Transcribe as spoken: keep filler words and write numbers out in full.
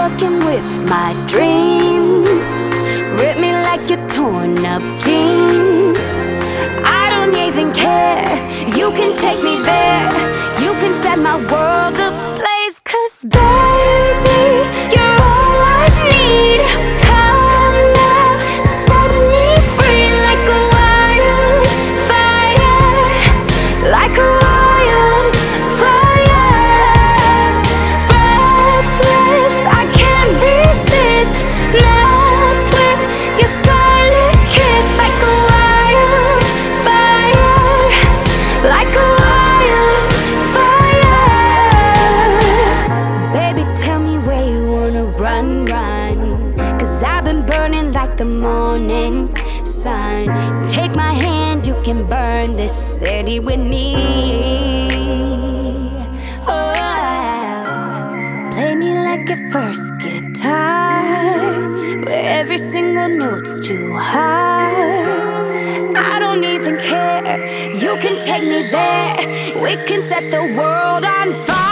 fucking with my dreams. Rip me like your torn up jeans. I don't even care. You can take me there. You can set my world ablaze. 'Cause baby, you're all I need. Come now, set me free like a wildfire, like a wildfire. Breathless, I can't resist. Melt with your scarlet kiss like a wildfire, like a wildfire. Baby, tell me where you wanna run, run. 'Cause I've been burning like the morning sun. Take my hand, you can burn this city with me. Oh, play me like your first guitar, where every single note's too hard. I don't even care. You can take me there. We can set the world on fire.